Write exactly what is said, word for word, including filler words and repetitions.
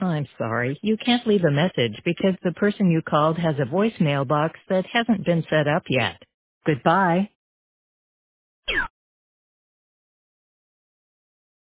I'm sorry, you can't leave a message because the person you called has a voicemail box that hasn't been set up yet. Goodbye.